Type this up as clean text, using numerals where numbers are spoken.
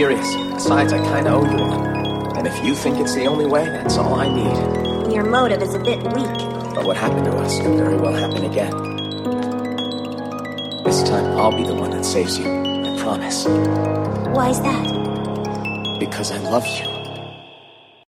serious. Besides, I kinda owe you one. And if you think it's the only way, that's all I need. Your motive is a bit weak. But what happened to us could very well happen again. This time, I'll be the one that saves you. I promise. Why is that? Because I love you.